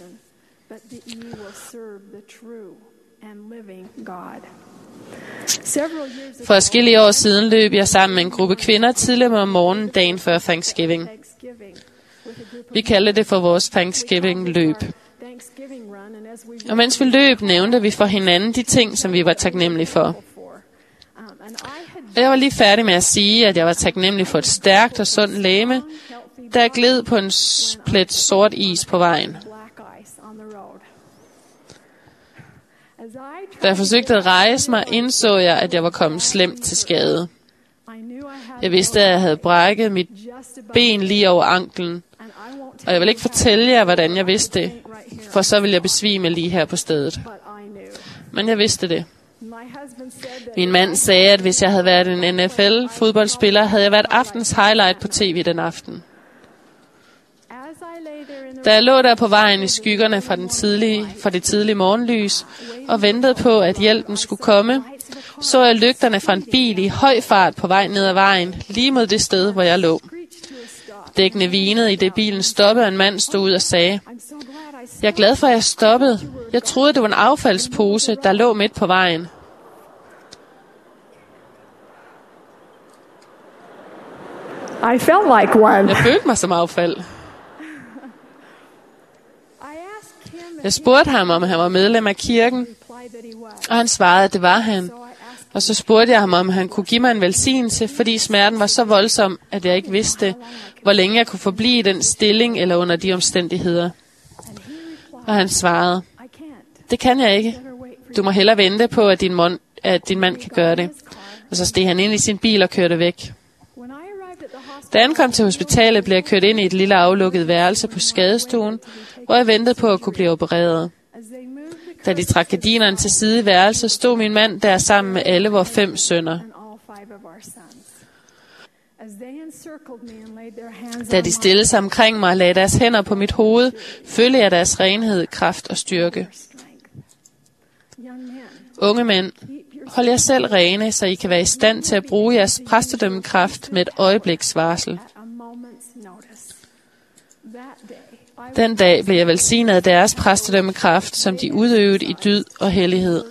For adskillige år siden løb jeg sammen med en gruppe kvinder tidligere om morgenen dagen før Thanksgiving. Vi kaldte det for vores Thanksgiving-løb. Og mens vi løb, nævnte vi for hinanden de ting, som vi var taknemmelige for. Jeg var lige færdig med at sige, at jeg var taknemmelig for et stærkt og sundt legeme, der gled på en plet sort is på vejen. Da jeg forsøgte at rejse mig, indså jeg, at jeg var kommet slemt til skade. Jeg vidste, at jeg havde brækket mit ben lige over anklen, og jeg vil ikke fortælle jer, hvordan jeg vidste det, for så vil jeg besvime lige her på stedet. Men jeg vidste det. Min mand sagde, at hvis jeg havde været en N F L-fodboldspiller, havde jeg været aftens highlight på tv den aften. Da jeg lå der på vejen i skyggerne fra, den tidlige, fra det tidlige morgenlys og ventede på, at hjælpen skulle komme, så jeg lygterne fra en bil i høj fart på vej ned ad vejen, lige mod det sted, hvor jeg lå. Dækkene vinede, i det bilen stoppede, og en mand stod ud og sagde, jeg er glad for, at jeg stoppede. Jeg troede, det var en affaldspose, der lå midt på vejen. I felt like one. Jeg følte mig som affald. Jeg spurgte ham, om han var medlem af kirken, og han svarede, at det var han. Og så spurgte jeg ham, om han kunne give mig en velsignelse, fordi smerten var så voldsom, at jeg ikke vidste, hvor længe jeg kunne forblive i den stilling eller under de omstændigheder. Og han svarede, det kan jeg ikke. Du må hellere vente på, at din, mon- at din mand kan gøre det. Og så steg han ind i sin bil og kørte væk. Da han kom til hospitalet, blev jeg kørt ind i et lille aflukket værelse på skadestuen, hvor jeg ventede på at kunne blive opereret. Da de trak gardinerne til side i værelset, stod min mand der sammen med alle vores fem sønner. Da de stillede sig omkring mig og lagde deres hænder på mit hoved, følte jeg deres renhed, kraft og styrke. Unge mænd, hold jer selv rene, så I kan være i stand til at bruge jeres præstedømmekraft med et øjebliks varsel. Den dag blev jeg velsignet af deres præstedømmekraft, som de udøvede i dyd og hellighed.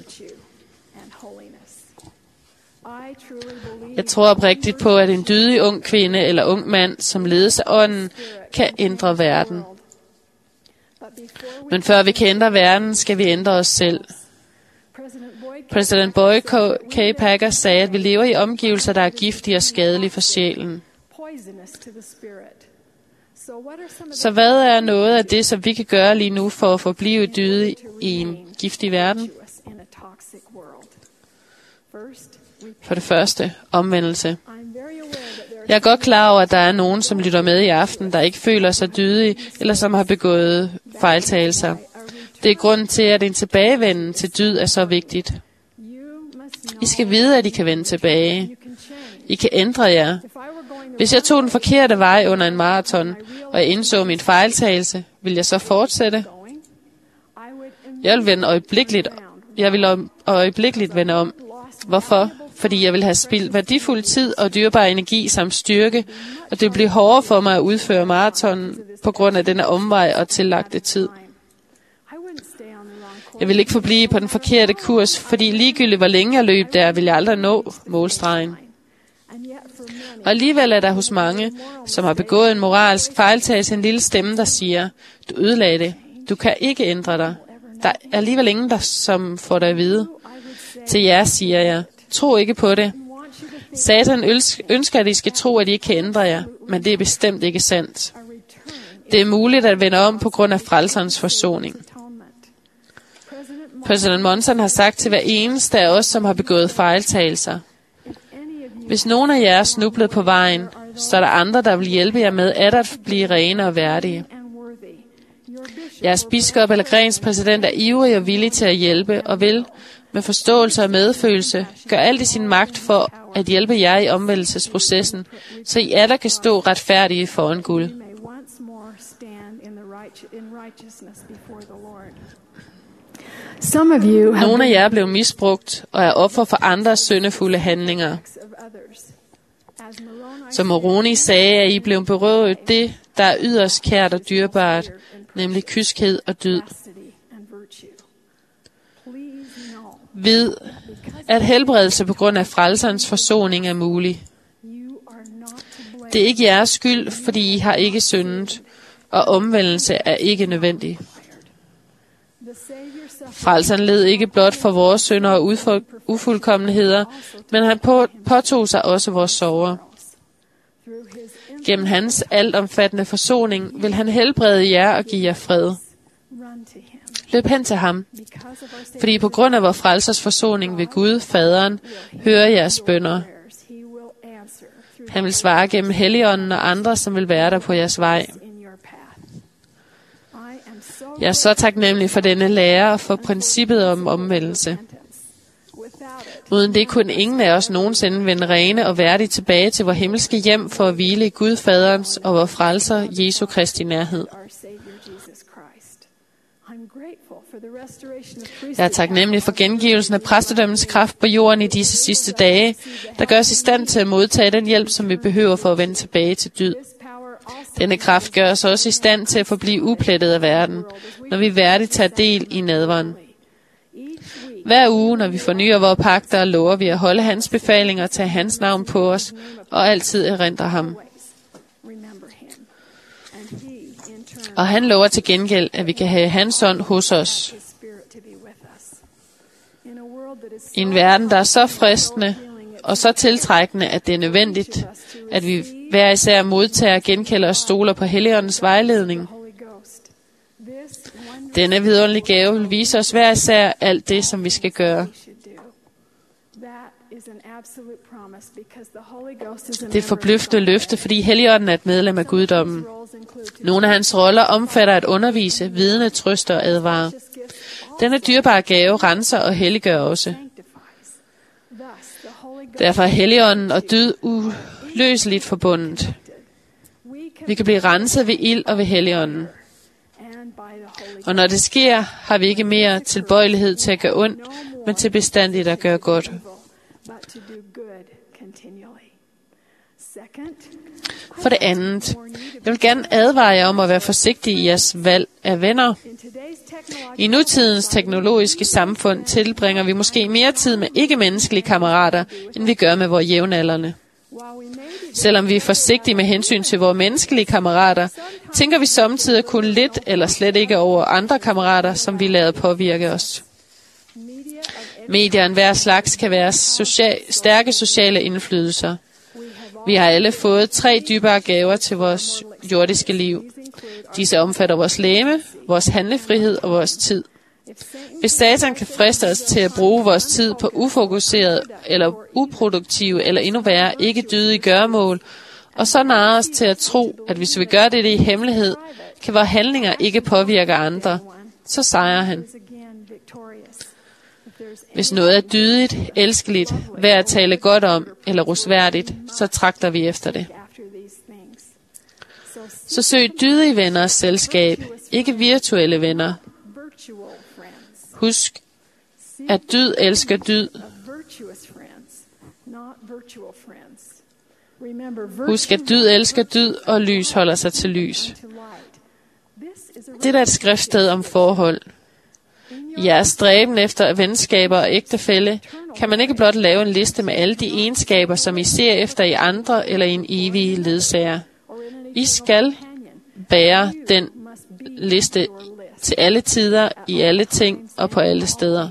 Jeg tror oprigtigt på, at en dydig ung kvinde eller ung mand, som ledes af ånden, kan ændre verden. Men før vi kan ændre verden, skal vi ændre os selv. Præsident Boyd K. Packer sagde, at vi lever i omgivelser, der er giftige og skadelige for sjælen. Så hvad er noget af det, som vi kan gøre lige nu for at forblive dydige i en giftig verden? For det første, omvendelse. Jeg er godt klar over, at der er nogen, som lytter med i aften, der ikke føler sig dydige, eller som har begået fejltagelser. Det er grunden til, at en tilbagevenden til dyd er så vigtigt. I skal vide, at I kan vende tilbage. I kan ændre jer. Hvis jeg tog den forkerte vej under en maraton, og jeg indså min fejltagelse, vil jeg så fortsætte? Jeg vil vende øjeblikkeligt. Jeg vil øjeblikkeligt vende om. Hvorfor? Fordi jeg vil have spildt værdifuld tid og dyrbar energi samt styrke, og det bliver hårdere for mig at udføre maratonen på grund af denne omvej og tillagte tid. Jeg vil ikke forblive på den forkerte kurs, fordi ligegyldigt hvor længe jeg løb der, vil jeg aldrig nå målstregen. Og alligevel er der hos mange, som har begået en moralsk fejltagelse, en lille stemme, der siger, du ødelagde det, du kan ikke ændre dig. Der er alligevel ingen, der som får dig at vide. Til jer siger jeg, tro ikke på det. Satan ønsker, at I skal tro, at I ikke kan ændre jer, men det er bestemt ikke sandt. Det er muligt at vende om på grund af frelserens forsoning. Præsident Monson har sagt til hver eneste af os, som har begået fejltagelser, hvis nogen af jer er snublet på vejen, så er der andre, der vil hjælpe jer med at blive rene og værdige. Jeres biskop eller grenspræsident er ivrig og villig til at hjælpe, og vil, med forståelse og medfølelse, gøre alt i sin magt for at hjælpe jer i omvendelsesprocessen, så I alle kan stå retfærdige foran Gud. Nogle af jer blev misbrugt og er offer for andres syndefulde handlinger. Som Moroni sagde, at I blev berøvet det, der er yderst kært og dyrebart, nemlig kyskhed og dyd. Vid, at helbredelse på grund af frelserens forsoning er mulig. Det er ikke jeres skyld, fordi I har ikke syndet, og omvendelse er ikke nødvendig. Frelseren led ikke blot for vores synder og ufuldkommenheder, men han påtog sig også vores sorger. Gennem hans altomfattende forsoning vil han helbrede jer og give jer fred. Løb hen til ham, fordi på grund af vor frelsers forsoning ved Gud, Faderen, hører jeres bønner. Han vil svare gennem Helligånden og andre, som vil være der på jeres vej. Jeg er så taknemmelig for denne lære og for princippet om omvendelse. Uden det kunne ingen af os nogensinde vende rene og værdige tilbage til vor himmelske hjem for at hvile i Gud Faderens og vor frelser Jesu Kristi nærhed. Jeg er taknemmelig for gengivelsen af præstedømmens kraft på jorden i disse sidste dage, der gør os i stand til at modtage den hjælp, som vi behøver for at vende tilbage til dyd. Denne kraft gør os også i stand til at forblive uplettet af verden, når vi værdigt tager del i nadveren. Hver uge, når vi fornyer vores pagter, lover vi at holde hans befalinger, tage hans navn på os og altid erindre ham. Og han lover til gengæld, at vi kan have hans ånd hos os. I en verden, der er så fristende og så tiltrækkende, at det er nødvendigt, at vi hver især modtager, genkælder og stoler på Helligåndens vejledning. Denne vidunderlige gave vil vise os hver især alt det, som vi skal gøre. Det er et forbløffende løfte, fordi Helligånden er et medlem af guddommen. Nogle af hans roller omfatter at undervise, vidne, trøste og advare. Denne dyrebare gave renser og helliggør også. Derfor er Helligånden og dyd uløseligt forbundet. Vi kan blive renset ved ild og ved Helligånden. Og når det sker, har vi ikke mere tilbøjelighed til at gøre ondt, men til bestandigt at gøre godt. For det andet, jeg vil gerne advare jer om at være forsigtige i jeres valg af venner. I nutidens teknologiske samfund tilbringer vi måske mere tid med ikke-menneskelige kammerater, end vi gør med vores jævnaldrende. Selvom vi er forsigtige med hensyn til vores menneskelige kammerater, tænker vi samtidig kun lidt eller slet ikke over andre kammerater, som vi lader påvirke os. Medier af enhver slags kan være social, stærke sociale indflydelser. Vi har alle fået tre dybere gaver til vores jordiske liv. Disse omfatter vores legeme, vores handlefrihed og vores tid. Hvis Satan kan friste os til at bruge vores tid på ufokuseret eller uproduktive eller endnu værre ikke dydige gøremål, og så narre os til at tro, at hvis vi gør det i hemmelighed, kan vores handlinger ikke påvirke andre, så sejrer han. Hvis noget er dydigt, elskeligt, værd at tale godt om eller rosværdigt, så tragter vi efter det. Så søg dydige venners selskab, ikke virtuelle venner. Husk, at dyd elsker dyd. Husk, at dyd elsker dyd, og lys holder sig til lys. Det er et skriftsted om forhold. I jeres stræben efter venskaber og ægtefælle, kan man ikke blot lave en liste med alle de egenskaber, som I ser efter i andre eller i en evig ledsager. I skal bære den liste til alle tider, i alle ting og på alle steder.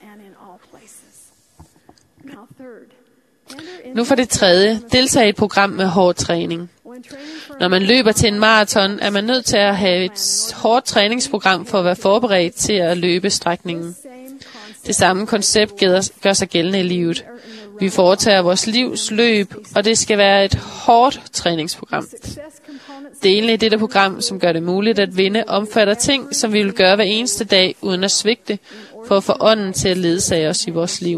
Nu for det tredje, deltag i et program med hård træning. Når man løber til en maraton, er man nødt til at have et hårdt træningsprogram for at være forberedt til at løbe strækningen. Det samme koncept gør sig gældende i livet. Vi foretager vores livs løb, og det skal være et hårdt træningsprogram. Delene i dette program, som gør det muligt at vinde, omfatter ting, som vi vil gøre hver eneste dag, uden at svigte, for at få ånden til at ledsage os i vores liv.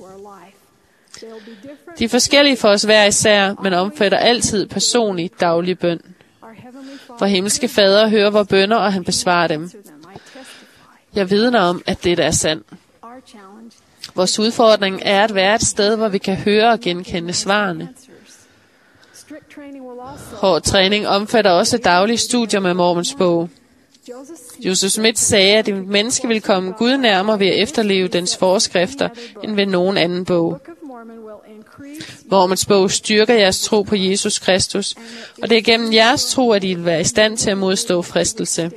De er forskellige for os hver især, men omfatter altid personlig daglig bøn. For himmelske fader hører vores bønner, og han besvarer dem. Jeg vidner om, at det er sandt. Vores udfordring er at være et sted, hvor vi kan høre og genkende svarene. Hård træning omfatter også daglige studier med Mormons bog. Joseph Smith sagde, at et menneske vil komme Gud nærmere ved at efterleve dens forskrifter, end ved nogen anden bog. Mormons bog styrker jeres tro på Jesus Kristus, og det er gennem jeres tro, at I vil være i stand til at modstå fristelse.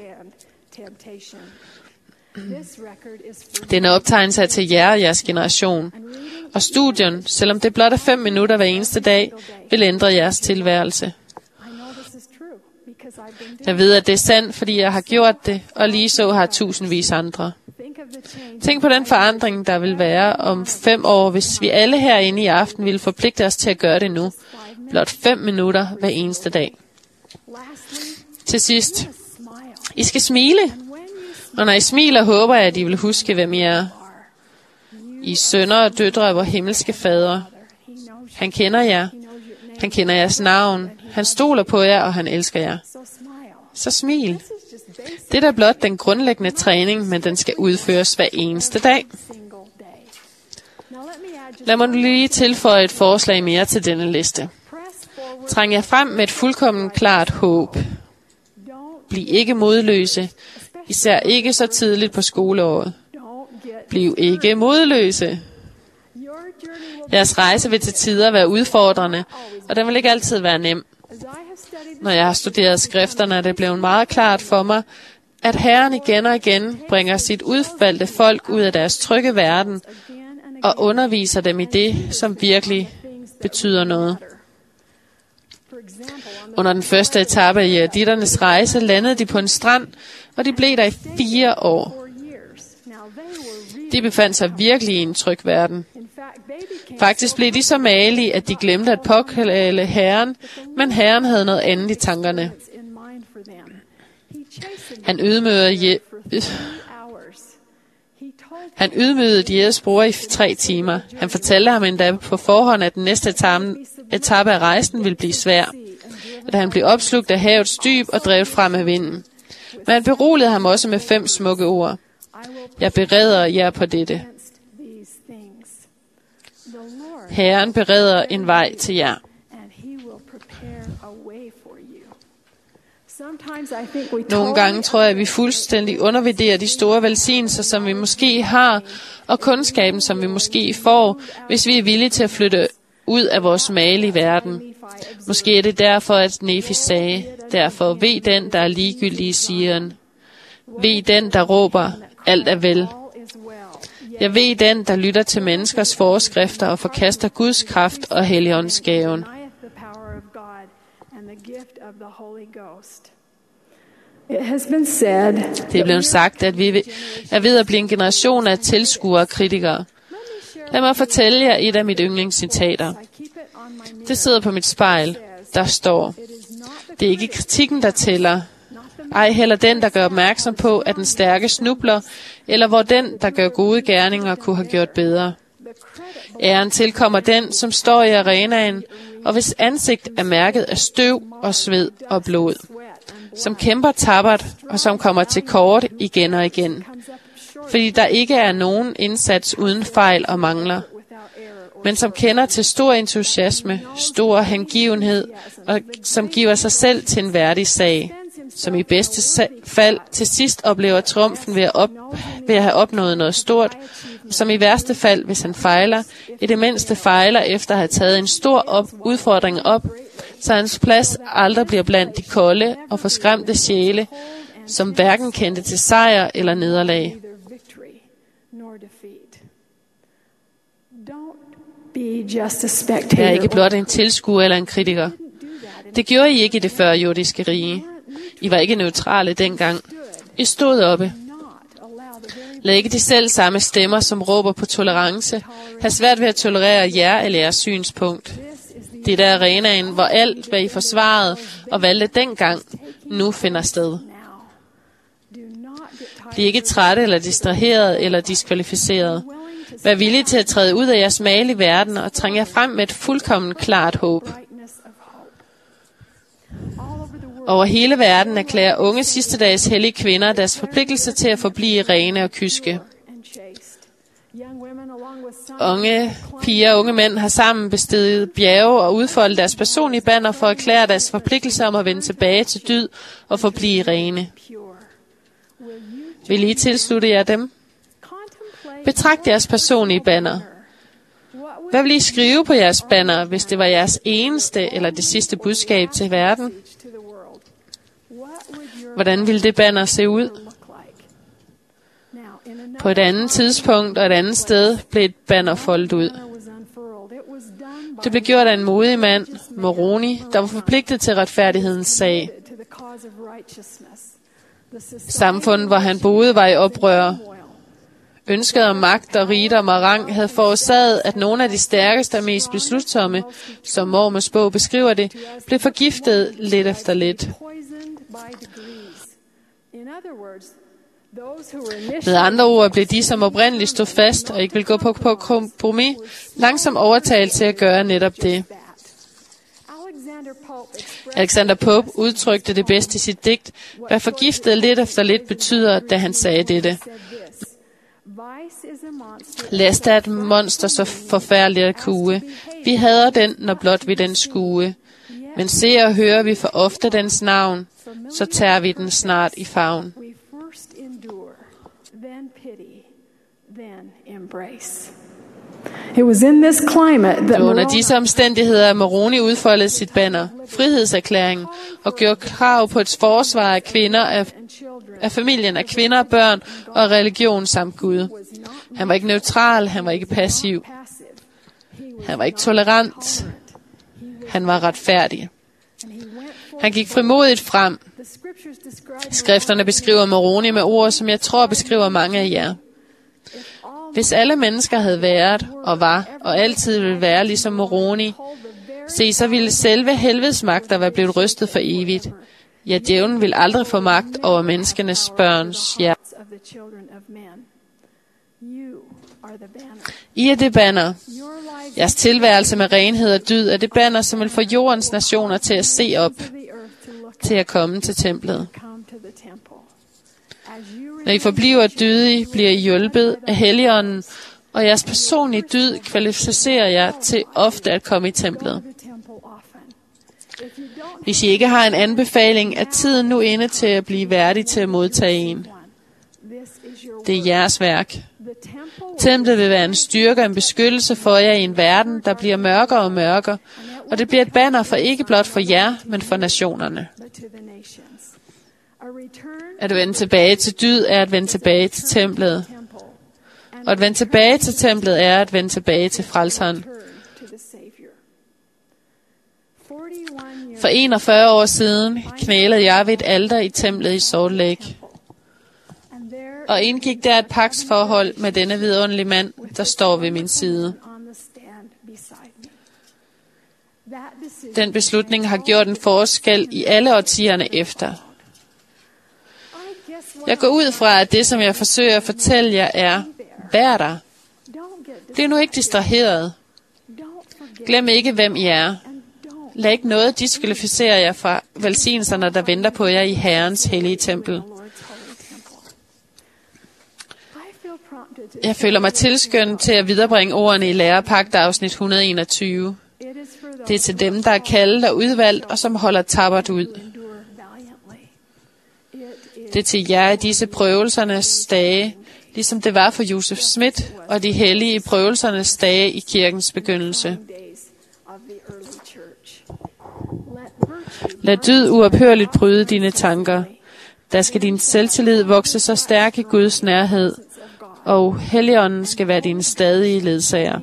Den er optegnelse til jer og jeres generation. Og studien, selvom det blot er fem minutter hver eneste dag, vil ændre jeres tilværelse. Jeg ved, at det er sandt, fordi jeg har gjort det, og lige så har tusindvis andre. Tænk på den forandring, der vil være om fem år, hvis vi alle herinde i aften ville forpligte os til at gøre det nu. Blot fem minutter hver eneste dag. Til sidst, I skal smile. Og når I smiler, håber jeg, at I vil huske, hvem I er. I er sønner og døtre af vor himmelske fader. Han kender jer. Han kender jeres navn. Han stoler på jer, og han elsker jer. Så smil. Det er da blot den grundlæggende træning, men den skal udføres hver eneste dag. Lad mig nu lige tilføje et forslag mere til denne liste. Træng jer frem med et fuldkommen klart håb. Bliv ikke modløse, især ikke så tidligt på skoleåret. Bliv ikke modløse. Jeres rejse vil til tider være udfordrende, og den vil ikke altid være nem. Når jeg har studeret skrifterne, er det blevet meget klart for mig, at Herren igen og igen bringer sit udvalgte folk ud af deres trygge verden og underviser dem i det, som virkelig betyder noget. Under den første etape af jehaditternes rejse landede de på en strand, og de blev der i fire år. De befandt sig virkelig i en tryg verden. Faktisk blev de så malige, at de glemte at påkalde Herren, men Herren havde noget andet i tankerne. Han ydmygede, je- Han ydmygede Jeres bror i tre timer. Han fortalte ham endda på forhånd, at den næste etape af rejsen ville blive svær. At han blev opslugt af havets dyb og drevet frem af vinden. Men han beroligede ham også med fem smukke ord. Jeg bereder jer på dette. Herren bereder en vej til jer. Nogle gange tror jeg, at vi fuldstændig undervurderer de store velsignelser, som vi måske har, og kundskaben, som vi måske får, hvis vi er villige til at flytte ud af vores malige verden. Måske er det derfor, at Nefi sagde, derfor ved den, der er ligegyldig i Sion. Ved den, der råber, alt er vel. Jeg ved den, der lytter til menneskers forskrifter og forkaster Guds kraft og Helligåndsgaven. Det er blevet sagt, at vi er ved at blive en generation af tilskuere og kritikere. Lad mig fortælle jer et af mit yndlingscitater. Det sidder på mit spejl. Der står, det er ikke kritikken, der tæller. Ej heller den, der gør opmærksom på, at den stærke snubler, eller hvor den, der gør gode gerninger, kunne have gjort bedre. Æren tilkommer den, som står i arenaen, og hvis ansigt er mærket af støv og sved og blod. Som kæmper tappert, og som kommer til kort igen og igen. Fordi der ikke er nogen indsats uden fejl og mangler. Men som kender til stor entusiasme, stor hengivenhed, og som giver sig selv til en værdig sag. Som i bedste fald til sidst oplever triumfen ved at, op, ved at have opnået noget stort, og som i værste fald, hvis han fejler, i det mindste fejler efter at have taget en stor op, udfordring op, så hans plads aldrig bliver blandt de kolde og forskræmte sjæle, som hverken kendte til sejr eller nederlag. Jeg er ikke blot en tilskuer eller en kritiker. Det gjorde I ikke i det førjordiske rige. I var ikke neutrale dengang. I stod oppe. Lad ikke de selv samme stemmer, som råber på tolerance, have svært ved at tolerere jer eller jeres synspunkt. Det er der arenaen, hvor alt, hvad I forsvarede og valgte dengang, nu finder sted. Bliv ikke trætte eller distraheret eller diskvalificeret. Vær villige til at træde ud af jeres malige verden og trænge jer frem med et fuldkommen klart håb. Over hele verden erklærer unge sidstedags hellige kvinder deres forpligtelse til at forblive rene og kyske. Unge piger og unge mænd har sammen besteget bjerge og udfoldet deres personlige banner for at erklære deres forpligtelse om at vende tilbage til dyd og forblive rene. Vil I tilslutte jer dem? Betragt jeres personlige banner. Hvad vil I skrive på jeres banner, hvis det var jeres eneste eller det sidste budskab til verden? Hvordan ville det banner se ud? På et andet tidspunkt og et andet sted blev et banner foldet ud. Det blev gjort af en modig mand, Moroni, der var forpligtet til retfærdighedens sag. Samfundet, hvor han boede, var i oprør. Ønsket om magt og rigdom og rang havde forårsaget, at nogle af de stærkeste og mest beslutsomme, som Mormons bog beskriver det, blev forgiftet lidt efter lidt. Med andre ord blev de, som oprindeligt stod fast og ikke ville gå på, på kompromis, langsomt overtalt til at gøre netop det. Alexander Pope udtrykte det bedst i sit digt, hvad forgiftet lidt efter lidt betyder, da han sagde dette. Last er et monster så forfærdeligt at kue. Vi hader den, når blot vi den skue. Men ser og hører vi for ofte dens navn, så tager vi den snart i favn. It was in this climate that Under disse omstændigheder Moroni udfoldede sit banner, frihedserklæringen, og gjorde krav på et forsvar af kvinder, af, af familien, af kvinder og børn og religion samt Gud. Han var ikke neutral, han var ikke passiv. Han var ikke tolerant. Han var retfærdig. Han gik frimodigt frem. Skrifterne beskriver Moroni med ord, som jeg tror beskriver mange af jer. Hvis alle mennesker havde været og var og altid ville være ligesom Moroni, se, så ville selve helvedes magter være blevet rystet for evigt. Ja, djævlen vil aldrig få magt over menneskenes børns hjerte. I er det banner. Jeres tilværelse med renhed og dyd er det banner, som vil få jordens nationer til at se op, til at komme til templet. Når I forbliver dydige, bliver I hjulpet af Helligånden, og jeres personlige dyd kvalificerer jer til ofte at komme i templet. Hvis I ikke har en anbefaling, er tiden nu inde til at blive værdig til at modtage en. Det er jeres værk. Templet vil være en styrke og en beskyttelse for jer i en verden, der bliver mørkere og mørkere, og det bliver et banner for ikke blot for jer, men for nationerne. At vende tilbage til dyd er at vende tilbage til templet. Og at vende tilbage til templet er at vende tilbage til frelseren. For enogfyrre år siden knælede jeg ved et alter i templet i Salt Lake. Og indgik der et pagtsforhold med denne vidunderlige mand, der står ved min side. Den beslutning har gjort en forskel i alle årtierne efter. Jeg går ud fra, at det, som jeg forsøger at fortælle jer, er, vær der. Bliv nu ikke distraheret. Glem ikke, hvem I er. Lad ikke noget diskvalificere jer fra velsignelserne, der venter på jer i Herrens hellige tempel. Jeg føler mig tilskyndet til at viderebringe ordene i Lærepagt afsnit et hundrede og enogtyve. Det er til dem, der er kaldet og udvalgt, og som holder tappert ud. Det er til jer i disse prøvelsernes dage, ligesom det var for Josef Smith og de hellige i prøvelsernes dage i kirkens begyndelse. Lad dyd uophørligt bryde dine tanker. Der skal din selvtillid vokse så stærk i Guds nærhed, og Helligånden skal være din stadige ledsager.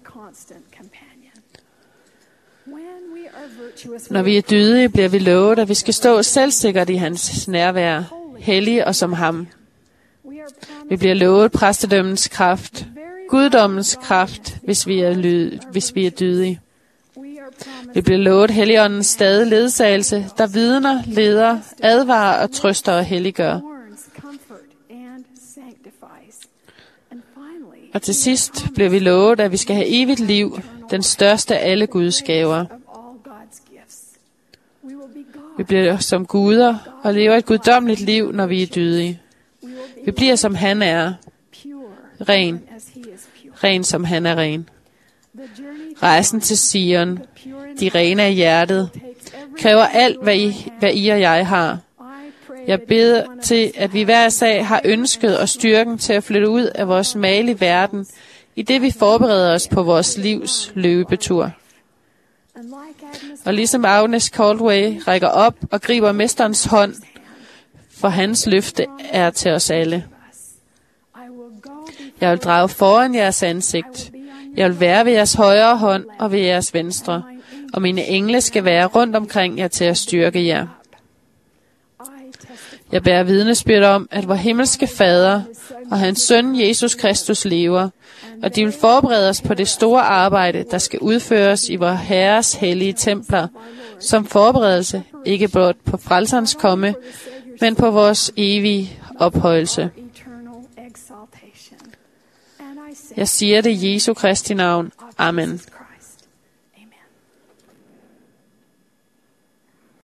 Når vi er dydige, bliver vi lovet, at vi skal stå selvsikkert i hans nærvær, hellige og som ham. Vi bliver lovet præstedømmens kraft, guddommens kraft, hvis vi er, lyd, hvis vi er dydige. Vi bliver lovet Helligåndens stadige ledsagelse, der vidner, leder, advarer og trøster og helliggør. Og til sidst bliver vi lovet, at vi skal have evigt liv, den største af alle Guds gaver. Vi bliver som guder og lever et guddommeligt liv, når vi er dydige. Vi bliver som han er, ren, ren som han er ren. Rejsen til Sion, de rene af hjertet, kræver alt, hvad I, hvad I og jeg har. Jeg beder til, at vi hver sag har ønsket og styrken til at flytte ud af vores malige verden, i det vi forbereder os på vores livs løbetur. Og ligesom Agnes Caldwell rækker op og griber mesterens hånd, for hans løfte er til os alle. Jeg vil drage foran jeres ansigt. Jeg vil være ved jeres højre hånd og ved jeres venstre, og mine engle skal være rundt omkring jer til at styrke jer. Jeg bærer vidnesbyrd om, at vor himmelske Fader og hans søn Jesus Kristus lever, og de vil forberede os på det store arbejde, der skal udføres i vor Herres hellige templer, som forberedelse ikke blot på frelserens komme, men på vores evige ophøjelse. Jeg siger det i Jesu Kristi navn. Amen.